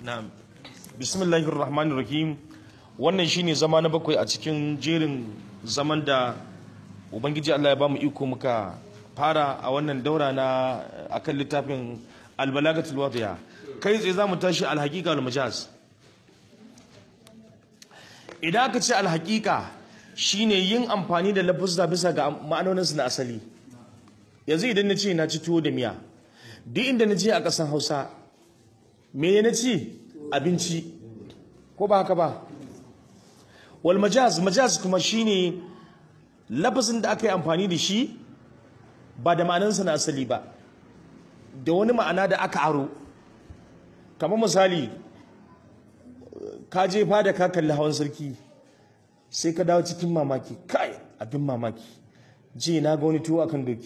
Na'am. Bismillahir Rahmanir Rahim. Wannan shine zama na bakwai a cikin jerin zaman da Ubangiji Allah ya bamu iko muka fara a wannan daura na akan littafin Al-Balagatul Wadiya. Kai tsaye zamu tashi al-haqiqa wal majaz. Idan aka ce al-haqiqa shine yin amfani da lafuzza bisa ga ma'anoninsu na asali. Yanzu idan na ce na ci tuwo da miya, duk inda na je a ƙasar Hausa me na ci abinci ko ba haka ba. Wal majaz kuma shine lafazin da aka yi amfani da shi ba da ma'anarsa na asali ba, da wani ma'ana da aka aro. Kamar misali, ka je fada ka kalli hawan sarki sai ka dawo cikin mamaki, kai abin mamaki, je na ga wani tuwo akan doki.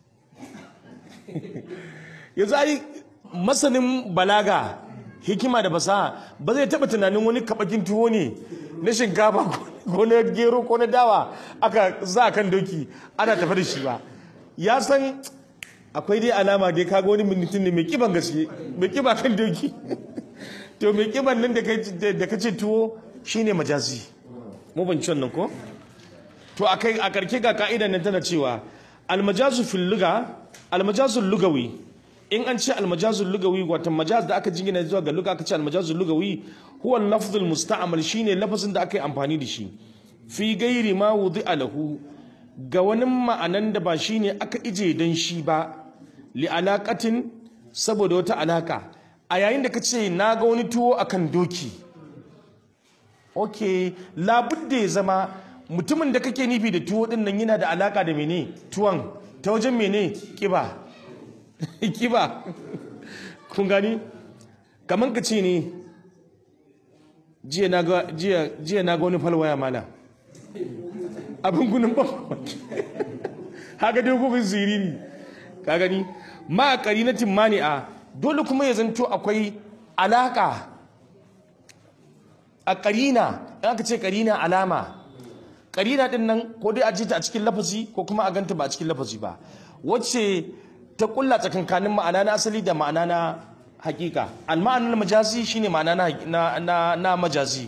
Yanzu ai masanin balaga, hikima da fasaha ba zai taba tunanin wani kabakin tuwo ne na shinkafa ko na gero ko na dawa aka za kan doki ana tafi da shi ba. Ya san akwai dai alama dai kaga wani mutum ne mai kiban gaske, mai kiba kan doki. To mai kiban nan da kace tuwo shine majazi. Mu ban ci wannan ko? To a karke ga ka'idan nan tana cewa al-majazu fil lugha, al-majazu lugawi. In an ce al-majazul lugawi, wato majaz da aka jingina zuwa ga lugha, aka ce al-majazul lugawi huwa al-lafzul musta'mal, shine lafazin da aka yi amfani da shi fi gairi ma wudi'a lahu, ga wani ma'anan da ba shine aka ije dan shi ba, li alaqatin, saboda wata alaka. A yayin da kace na ga wani tuwo akan doki, okay, labudda ya zama mutumin da kake nufi da tuwo din nan yana da alaka da mene tuwon, ta wajen mene kiba. Kiba. Kun gani? Kaman ka ce ne jiya na ga wani falwaya mana abin gunin ba. Haka dai kuma ziriri. Ka gani? Ma qarinatin mani'a, dole kuma ya zanto akwai alaka a qarina. In aka ce qarina alama, qarina din nan ko dai a ji ta a cikin lafazi ko kuma a ganta ba a cikin lafazi ba, wacce ta kulla tsakankanin ma'ana na asali da ma'ana na hakika. Al-ma'anar majazi shine ma'ana na majazi.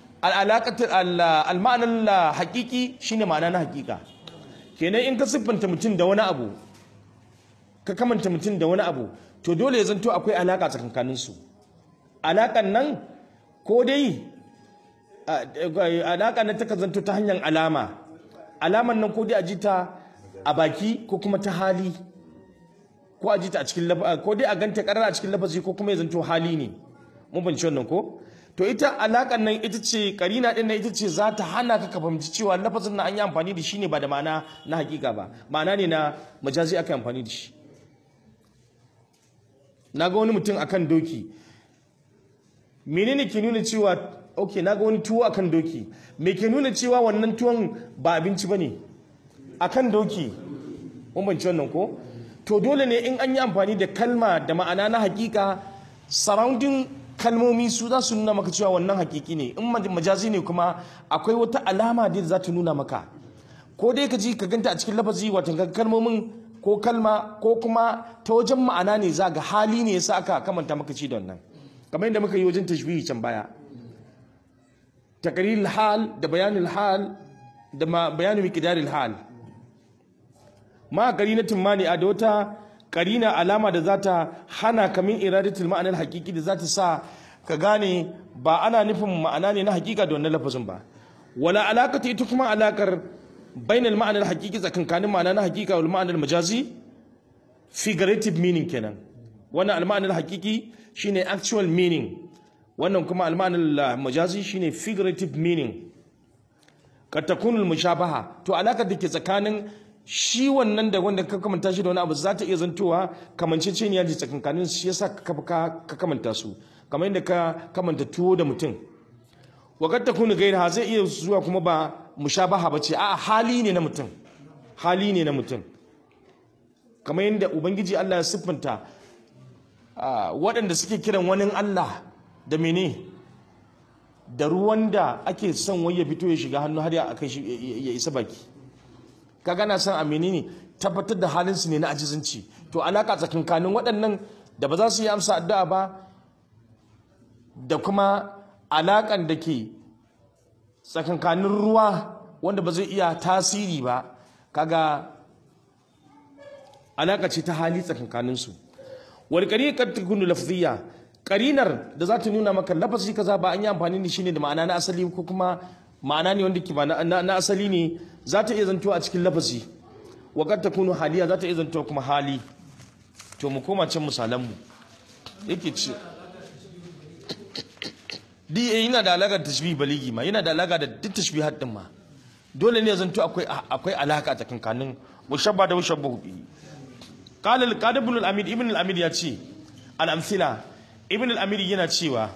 Al-ma'anar hakiki shine ma'ana na hakika. Kenan in ka siffanta mutum da wani abu, ka kamanta mutum da wani abu, to dole ya zanto akwai alaka tsakankanin su. Alakan nan ko dai alaka nan ta zanto ta hanyar alama. Alaman nan ko dai a ji ta a baki ko kuma ta hali, ko a ji ta a cikin lafazi, ko dai a ganta karara a cikin lafazi ko kuma ya zanto hali ne. Mun banci wannan ko? To ita alakan nan ita ce karina din nan, ita ce za ta hana ka fahimci cewa lafazin nan an yi amfani da shi ne ba da ma'ana na hakika ba, ma'ana ne na majazi aka yi amfani da shi. Na ga wani mutum akan doki, menene ke nuna cewa okay, na ga wani tuwo akan doki, me ke nuna cewa wannan tuwon ba abinci bane akan doki? Mun banci wannan ko? To dole ne in an yi amfani da kalma da ma'ana na hakika, surrounding kalmomi su za su nuna maka cewa wannan hakiki ne. In majazi ne kuma akwai wata alama da za ta nuna maka, ko dai ka ji ka ganta a cikin lafazi, wato kalmomin ko kalma, ko kuma ta wajen ma'ana ne, za ga hali ne yasa aka kamanta maka ci da wannan. Kamar yadda muka yi wajen tashbihi can baya, taqrirul hal da bayanul hal da bayanul miqdaril hal. Ma qarinatin mani'a, da wata qarina alama da zata hana kamin iradatul ma'anar hakiki, da zata sa ka gane ba ana nufin ma'ana ne na hakika da wannan lafazin ba. Wala alaqati, ita kuma alakar bainal ma'anar hakiki, tsakankanin ma'ana na hakika wal ma'anar majazi, figurative meaning kenan. Wannan al-ma'anar hakiki shine actual meaning, wannan kuma al-ma'anar majazi shine figurative meaning. Kad takunul mushabaha, to alakar da ke tsakanin shi wannan da wanda ka kamanta shi da wani abu za ta iya zantowa kamanceceniya da tsakankanin, shi yasa ka kamanta su, kamar yadda ka kamanta tuwo da mutum. Wakar ta kunu gaira zai iya zuwa kuma ba mushabaha ba ce, a hali ne na mutum, hali ne na mutum. Kamar yadda Ubangiji Allah ya siffanta waɗanda suke kiran wani Allah da mene, da ruwan da ake son wai ya fito ya shiga hannu har ya isa baki. Kaga na san amini ne tabbatar da halinsu ne na ajizanci. To alaka tsakankanin waɗannan da ba za su yi amsa addu'a ba da kuma alaƙan da ke tsakankanin ruwa wanda ba zai iya tasiri ba, kaga alaƙa ce ta hali tsakankaninsu. wal qarina kad takunu lafziyya, qarinar da za ta nuna maka lafazi kaza ba an yi amfani da shi ne da ma'ana na asali ko kuma ma'ana ne wanda ke ba na asali ne, za ta iya zanto a cikin lafazi. wa kad takunu haliya, za ta iya zanto kuma hali. to mu koma can misalan mu yake ce yana da alaƙar tashbih baligi ma, yana da alaƙa da duk tashbihat din ma. dole ne zanto akwai alaƙa tsakankanin mushabba da mushabbahu bihi. qala al-qadi ibn al-amid, ibn al-amid ya ce al-amthila, ibn al-amid yana cewa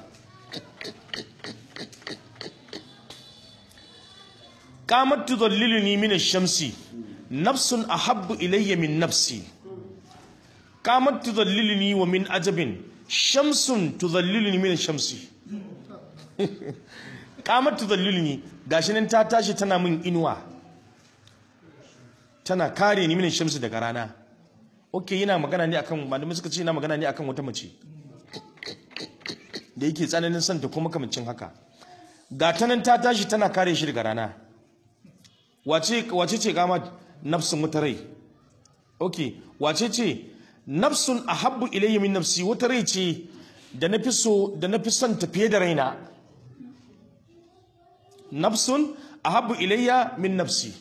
qamat tudalliluni min ash-shamsi nafsun ahabbu ilayya min nafsi. qamat tudalliluni wa min ajabin shamsun tudalliluni min ash-shamsi. qamat tudalliluni, gashi nan ta tashi tana min inuwa, tana kare ni min ash-shamsi daga rana. Okay, yana magana ne akan, malamai suka ce yana magana ne akan wata mace da yake tsananin santa kuma kamancin haka. ga ta nan ta tashi tana kare shi daga rana. wace ce kama? nafsun wata rai. Okay, wace ce? nafsun ahabbu ilayya min nafsi, wata rai ce da na fi son ta fiye da raina. nafsun ahabbu ilayya min nafsi.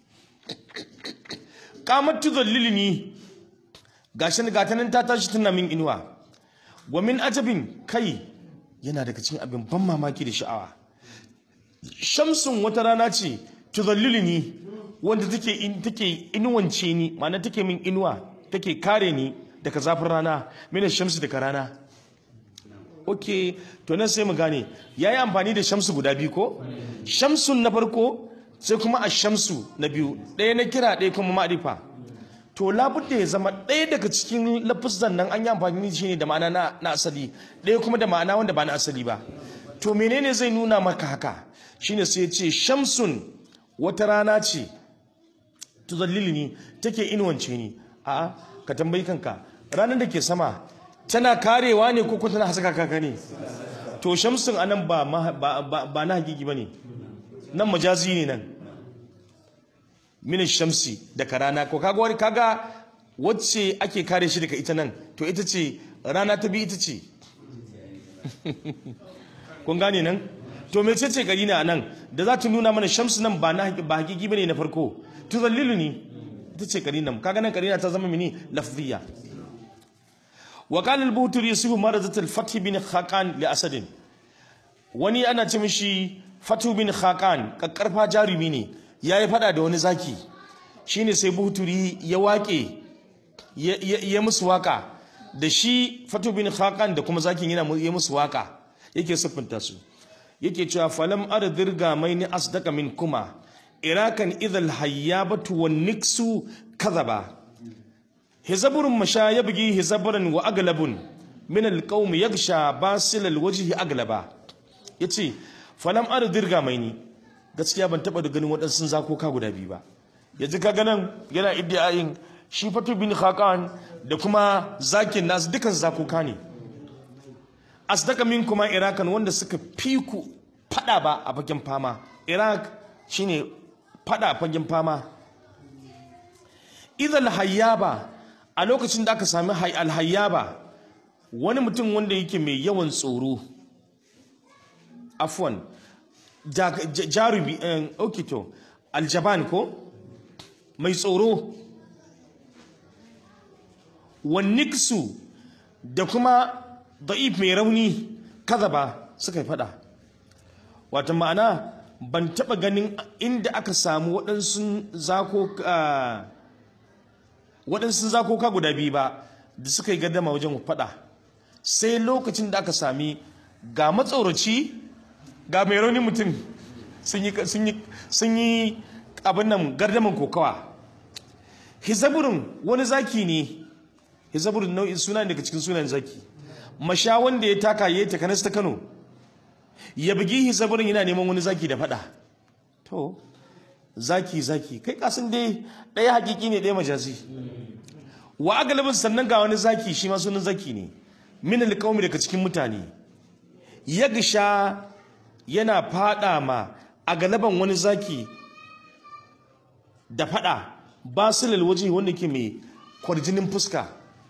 qamat tudallilni, gashin gatanin ta tashi tana min inuwa. wa min ajabin, kai yana daga cikin abin ban mamaki da sha'awa, shamsun wata rana ce tudallilni wanda take inuwance ni, ma'ana take min inuwa, take kare ni daga zafin rana, min shamsu daga rana. Okay, to nan sai mu gane yayi amfani da shamsu guda biyu ko? Shamsun na farko sai kuma ash-shamsu na biyu, ɗaya na kira ɗaya kuma ma'rifa. to labudda ya zama ɗaya daga cikin lafuzan nan an yi amfani da shi ne da ma'ana na asali, ɗaya kuma da ma'ana wanda ba na asali ba. to menene zai nuna maka haka? shine sai ya ce shamsun wata rana ce tuzallilni, take inuwance ni. a'a, ka tambayi kanka, ranar da ke sama tana karewa ne ko tana haska kaka ne? to shamsun anan ba na hakiki bane, nan majazi ne. nan min shamsi daga rana, ko kaga wacce ake kare shi daga ita nan, to ita ce rana ta bi, ita ce kun gane nan? to me ce karina nan da za ta nuna mana shamsu nan ba hakiki bane na farko, tuzalliluni ita ce karina. kaga nan karina ta zama mini lafziya. wa qala al-buhturi yasifu marazat al-fath bin khaqan li asad, wani ana ce mishi fatu bin khaqan, kakkarfa jarumi ne, yayi fada da wani zaki. shine sai buhturi ya wake ya musu waka da shi fatu bin khaqan da kuma zakin ya musu waka, yake siffinta su, yake cewa falam ardirga maini asdaka min kuma irakan idhal hayyabatu wan niksu kadhaba hizaburun masha yabgi hizaburan wa aglabun min alqawm yagsha basil alwajhi aglaba. yace falam ardirga maini, gaskiya ban taba da ganin wadansu zakoka guda biyu ba. yanzu kaga nan yana iddiayin shi fatu bin khaqan da kuma zakin nasu dukan zakoka ne. asdaka min kuma irakan, wanda suka fiku fada ba a fagen fama. Iraq shine fada a fagen fama. idhal hayyaba, a lokacin da aka sami alhayyaba, wani mutum wanda yake mai yawan tsoro, afwan jarubi, okay, to aljaban ko mai tsoro, wanniksu da kuma da'if mai rauni, kaza ba suka yi fada. wata ma'ana ban taba ganin inda aka samu waɗansu zakoka guda biyu ba da suka yi gaddama wajen fada, sai lokacin da aka sami ga matsoraci ga mai rauni mutum sun yi abin nan gardaman kokawa. hizaburin wani zaki ne, hizaburin nau'in suna daga cikin sunan zaki. masha wanda ya taka ya takanas ta Kano, ya bugi hizaburin yana neman wani zaki da fada. to zaki kai kasan dai ɗaya hakiki ne ɗaya majazi. wa agalabin sannan ga wani zaki shi ma sunan zaki ne, min alqawmi daga cikin mutane, yagsha yana fada ma a galaban wani zaki da fada basilal waje wanda ke mai kwarjinin fuska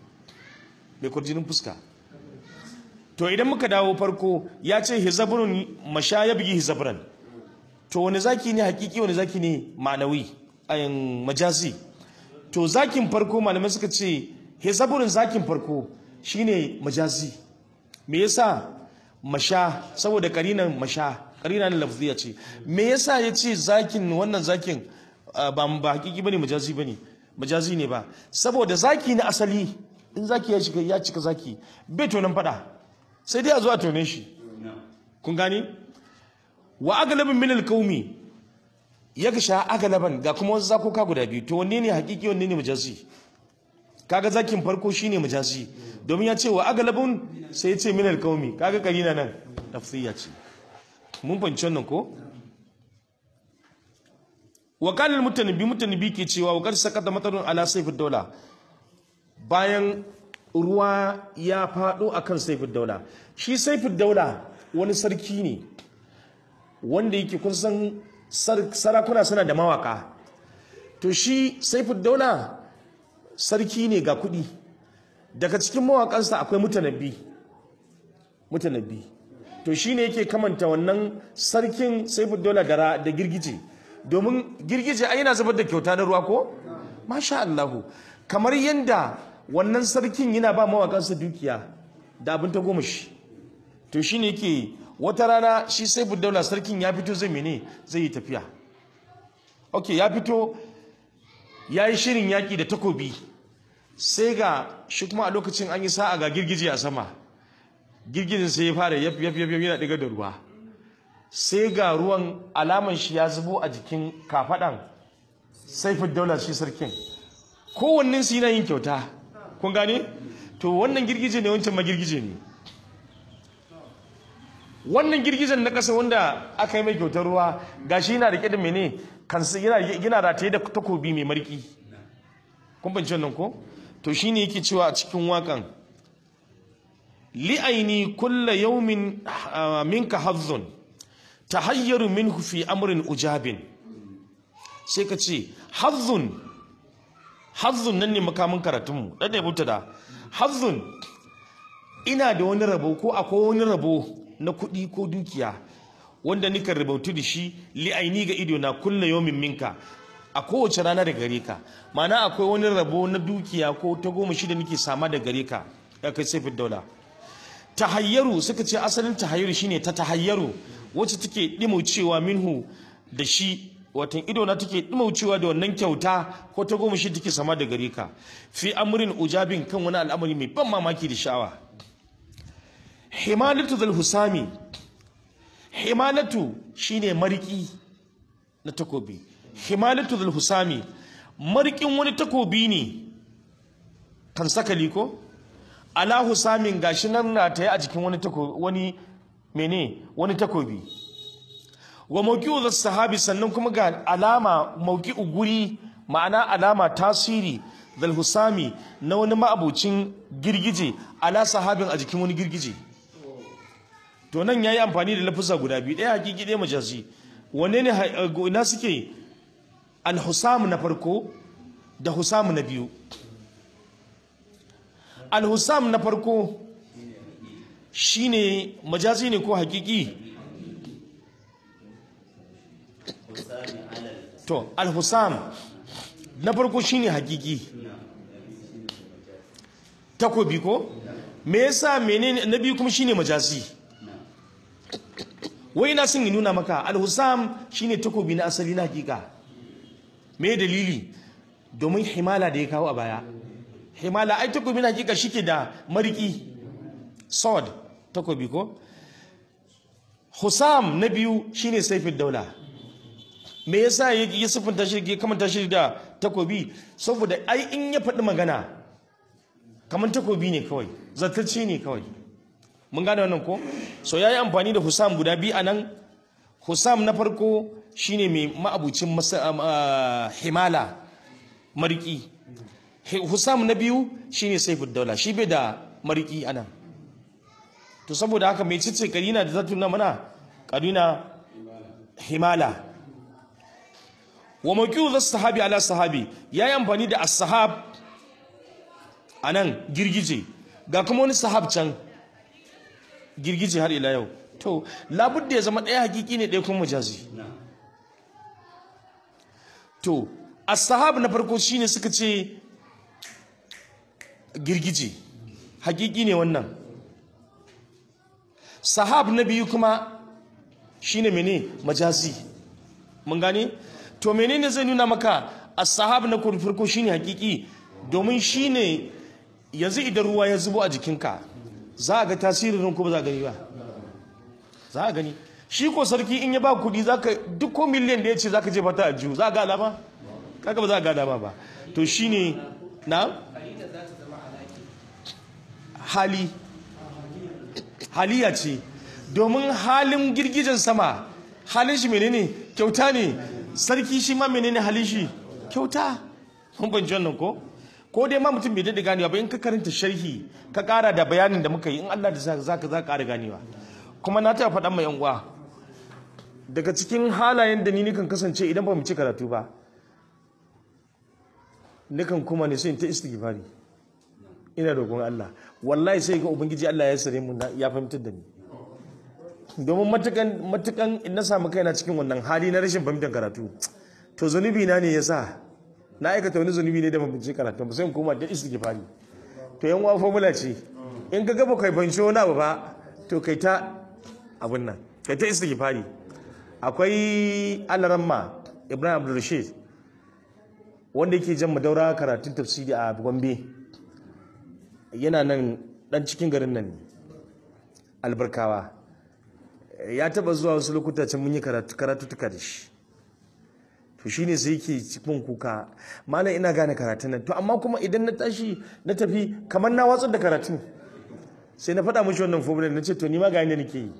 to idan muka dawo farko ya ce hizabrun masha ya bugi hizabran to wani zaki ne hakiki wani zaki ne ma'anawi ayin majazi to zakin farko malamai suka ce hizabrun zakin farko shine majazi me yasa masha saboda karinan masha karinan lafziya ce me yasa yace zakin wannan zakin ba hakiki bane majazi ne ba saboda zaki na asali in zaki ya cika zaki bai tonan fada sai dai a zo a tone shi kun gane wa aglabin min alqaumi yagsha aglaban ga kuma wasu zakoka guda biyu to wanne ne hakiki wanne ne majazi kaga zakin farko shine majazi domin ya ce wa aglabun sai ya ce min alqaumi kaga karina nan tafsiya ce mun fahimci wannan ko wa qala almutanabbi ke cewa wa qad sakata matarun ala sayfid dawla bayan ruwa ya fado akan sayfid dawla shi sayfid dawla wani sarki ne wanda yake kun san sarakuna suna da mawaka to shi sayfid dawla sarki ne ga kudi daga cikin mawakansa akwai mutanabbi to shine yake kamanta wannan sarkin sayfid dawla da girgije domin girgije ai yana zubar da kyauta na ruwa ko masha Allah kamar yanda wannan sarkin yana ba mawakansa dukiya da abin ta goma shi to shine yake wata rana shi sayfid dawla sarkin ya fito zai yi tafiya okay ya fito yayi shirin yaki da takobi sai ga shi kuma a lokacin an yi sa'a ga girgije a sama girgijin sai ya fara yaf yana diga da ruwa sai ga ruwan alaman shi ya zubo a jikin kafadan sayfid dawla shi sarkin kowannen su yana yin kyauta kun gane to wannan girgije ne wancan ma girgije ne wannan girgijen na kasa wanda aka yi mai kyautar ruwa gashi yana rike da mene kansa yana rataye da takobi mai marki kun bance wannan ko to shine yake cewa a cikin wakan li'aini kullu yawmin minka hazzun tahayyaru minhu fi amrin ujabin sai ka ce hazzun nan ne makamin karatunmu dan da buta da hazzun ina da wani rabo ko akwai wani rabo na kuɗi ko dukiya wanda nika rabautu da shi li'aini ga ido na kullu yawmin minka a kowace rana da gare ka ma'ana akwai wani rabo na dukiya ko ta goma shida nake sama da gare ka ya kai sayfid dawla tahayyaru suka ce asalin tahayyaru shine ta tahayyaru wacce take dimaucewa minhu da shi watan ido na take dimaucewa da wannan kyauta ko ta goma shida take sama da gare ka fi amrin ujabin kan wani al'amari mai ban mamaki da sha'awa himalatu zal husami himalatu shine mariki na takobi himalatu zal husami marikin wani takobi ne kan sakali ko ala husamin gashi nan na tayi a jikin wani takobi wani takobi wa mawqi'u zas sahabi sannan kuma ga alama mawqi'u guri ma'ana alama tasiri zal husami na wani ma'abucin girgije ala sahabin a jikin wani girgije to nan yayi amfani da lafuzza guda biyu ɗaya hakiki ɗaya majazi wanne ne ina suke al-husam na farko da husam na biyu al-husam na farko shine majazi ne ko hakiki to al-husam na farko shine hakiki takobi ko me yasa menene na biyu kuma shine majazi wai na sun nuna maka al-husam shine takobi na asali na hakika me dalili domin himala da ya kawo a baya himala ai takobi na hakika shike da mariki sword takobi ko husam na biyu shine sayfid dawla me yasa ya sifinta shi ya kamanta shi da takobi saboda ai in ya faɗi magana kamar takobi ne kawai zartacce ne kawai mun gane wannan ko so yayi amfani da husam guda biyu anan husam na farko shine mai ma'abucin himala mariki husam na biyu shine sayfud dawla shi bai da mariki anan to saboda haka mai cice karina da zata nuna mana karina himala. wa mawqi'u sahabi ala sahabi yayi amfani da as-sahab anan girgije, ga kuma wani sahab can girgije har ila yau. to labudda ya zama ɗaya hakiki ne ɗaya kuma majazi. to as-sahab na farko shine suka ce girgije hakiki ne wannan. sahab na biyu kuma shine mene majazi. mun gane? to menene zai nuna maka as-sahab na farko shine hakiki? domin shine yanzu idan ruwa ya zubo a jikinka za a ga tasirin ko ba za a gani ba? za a gani. shi ko sarki in ya ba kudi zaka duk ko miliyan da ya ce zaka je fata a jihu za a ga alama? kaga ba za a ga alama ba. to shine na haliya ce, domin halin girgijen sama halin shi menene kyauta ne. sarki shi ma menene halin shi kyauta. mun banci wannan ko dai ma mutum bai daɗe ganewa ba, in ka karanta sharhi ka ƙara da bayanin da muka yi in Allah da za ka ƙara ganewa. kuma na taɓa faɗan mai yan uwa daga cikin halayen da ni nikan kasance idan ba mu ci karatu ba nikan kuma ne sai ta istighfari ina roƙon Allah, wallahi sai ga ubangiji Allah ya sare mu ya fahimtar da ni. domin matukan in na samu kaina cikin wannan hali na rashin fahimtar karatu to zunubi na ne yasa na aikata wani zunubi ne da ban bincike karatu ba sai in koma da istighfari. to yan uwa formula ce, in ka gaba kai bancho na ba to kai ta abun nan, kai ta istighfari. akwai alaramma Ibrahim Abdul Rashid wanda yake jan madaura karatun tafsiri a Gombe, yana nan dan cikin garin nan albarkawa. ya taba zuwa wasu lokuta can mun yi karatutuka da shi, to shine sai yake cikin kuka, malam ina gane karatun nan to amma kuma idan na tashi na tafi kamar na watsar da karatun. sai na faɗa mishi wannan formula na ce to ni ma ga yanda nake yi.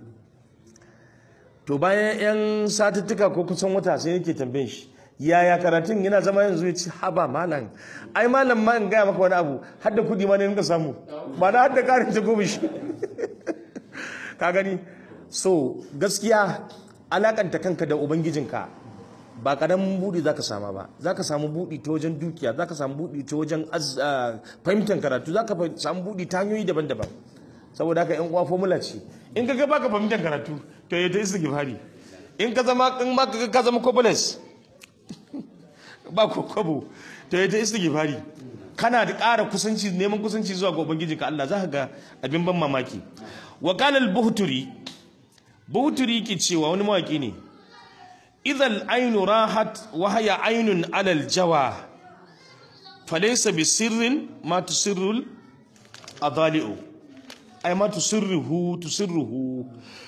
to bayan yan satuttuka ko kusan wata sai nake tambayin shi yaya karatun yana zama yanzu. ya ce haba malam, ai malam ma in gaya maka wani abu har da kudi ma ne rinka samu, ba na har da karin ta gobe shi. ka gani? so gaskiya alakanta kanka da ubangijinka ba karamin buɗi zaka sama ba. zaka samu buɗi ta wajen dukiya, zaka samu buɗi ta wajen fahimtar karatu, zaka samu buɗi ta hanyoyi daban-daban. saboda haka yan uwa formula ce, in ka ga baka fahimtar karatu to ya ta istighfari. in ka zama ka zama koboles ba ko kwabo to ya ta istighfari. kana da ƙara kusanci, neman kusanci zuwa ga ubangijinka Allah, za ka ga abin ban mamaki. wa qala al-buhturi ke cewa, wani mawaki ne, idhal aynu rahat wa haya aynun ala al-jawa falaysa bi sirrin ma tusirru adali'u ay ma tusirruhu.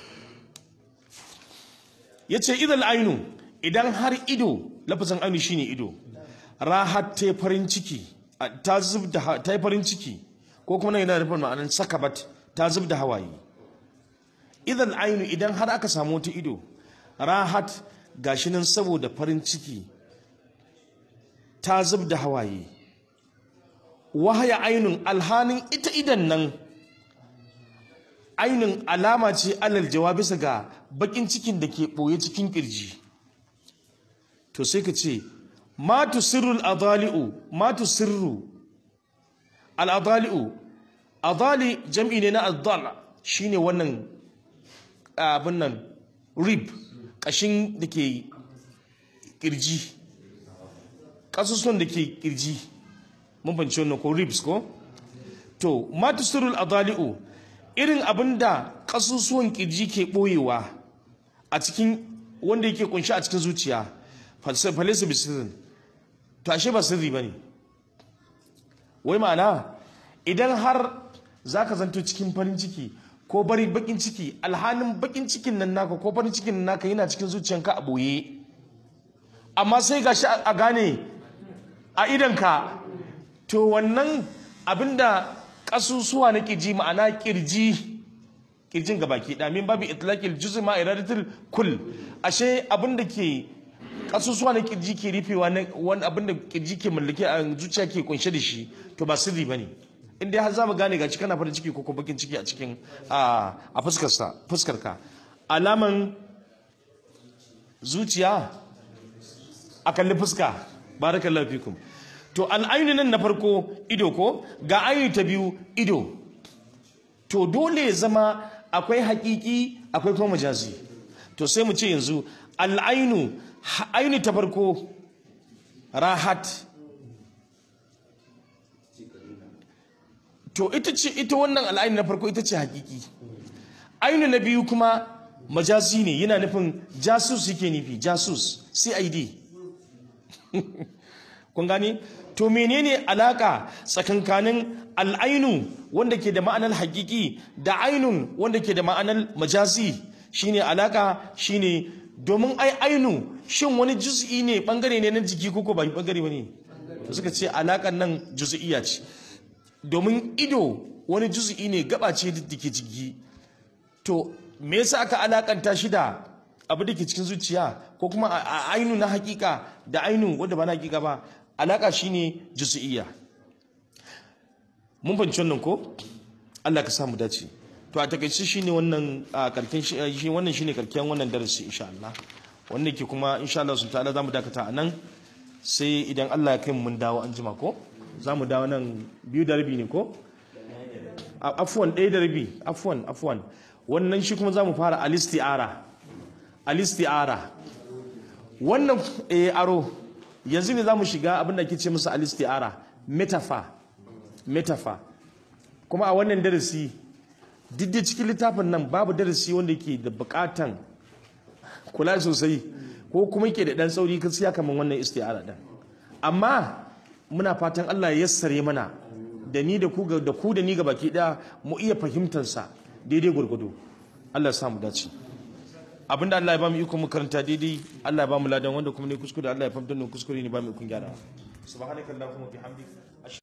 yace idhal aynu, idan har ido, lafazin aynu shine ido, rahat ta farin ciki, ta zubda ta farin ciki, ko kuma yana nufin ma'anar sakabat, ta zubda hawaye. idan ainu, idan har aka samu wata ido rahat gashi nan saboda farin ciki ta zubda hawaye, wahaya ainun, alhanin ita idan nan ainun alama ce alal jawabi bisa ga bakin cikin da ke boye cikin kirji. to sai ka ce ma tusirru al-adali'u, ma tusirru al-adali'u. adali jam'i ne na adal, shine wannan abin nan rib, kashin da ke kirji, kasusuwan da ke kirji, mun fahimci wannan ko ribs ko? to ma tusirru al-adali'u, irin abinda kasusuwan kirji ke boyewa a cikin, wanda yake kunshi a cikin zuciya, falsafa bi sirrin, to ashe ba sirri bane. wai ma'ana idan har zaka zanto cikin farin ciki ko bari bakin ciki, alhanin bakin cikin nan naka ko farin cikin nan naka yana cikin zuciyanka a boye, amma sai gashi a gane a idanka, to wannan abinda kasusuwa na kirji, ma'ana kirjin gabaki da min babu itlaqil juz'i ma iradatul kull. ashe abinda ke kasusuwa na kirji ke rufewa, wani abinda kirji ke mallake a zuciya ke kunshe da shi, to ba sirri bane, in dai har za mu gane gaci kana farin ciki ko bakin ciki a cikin a fuskarka. Alaman zuciya a kalli fuska. Barakallahu fikum. To al'ainu nan na farko ido ko ga ainu ta biyu ido. To dole ya zama akwai hakiki akwai kuma majazi. To sai mu ce yanzu ainu ta farko rahat. To ita wannan al'ainu na farko ita ce hakiki. Ainu na biyu kuma majazi ne, yana nufin jasus yake nufi, jasus CID. Kun gani? To menene alaka tsakankanin al'ainu wanda ke da ma'anar hakiki da ainun wanda ke da ma'anar majazi? Shine alaka shine domin ainu shin wani juz'i ne, bangare ne na jiki ko ba bangare bane? To suka ce alakan nan juz'iyya ce. Domin ido wani juz'i ne, gaba ce da ke jiki. To me yasa aka alakanta shi da abu da ke cikin zuciya ko kuma ainu na hakika da ainu wanda ba na hakika ba? Alaka shine juz'iyya. Mun fahimci wannan ko? Allah ka samu dace. To a takaice shine wannan karken shi, wannan shine karken wannan darasi insha Allah. Wannan ke kuma insha Allah subhanahu ta'ala zamu dakata anan, sai idan Allah ya kai mu mun dawo an jima ko? Zamu dawo nan 2:30 ne ko? Afwan 1:30. Afwan. Wannan shi kuma zamu fara al-isti'ara. Wannan aro yanzu ne zamu shiga abin da ake ce musu al-isti'ara, metaphor. Kuma a wannan darasi duk cikin littafin nan babu darasi wanda ke da bukatan kula sosai ko kuma yake da dan sauri gaskiya kamar wannan isti'ara din. Amma muna fatan Allah ya yassare mana da ni da ku da ni gabaki daya mu iya fahimtar sa daidai gurgudu. Allah ya samu dace. Abinda Allah ya ba mu iko mu karanta daidai, Allah ya ba mu ladan, wanda kuma ne kuskure Allah ya fahimtar da kuskure ne ba mu ikon gyara. Subhanakallahumma bihamdika